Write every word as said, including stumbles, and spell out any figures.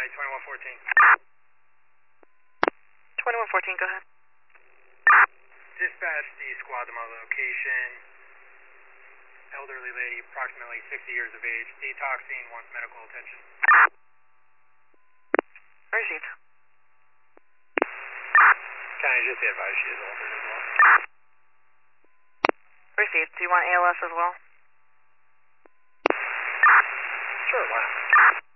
twenty-one fourteen. twenty-one fourteen, go ahead. Dispatch the squad to my location. Elderly lady, approximately sixty years of age, detoxing, wants medical attention. Received. Can I just advise she is altered as well? Received. Do you want A L S as well? Sure, why not?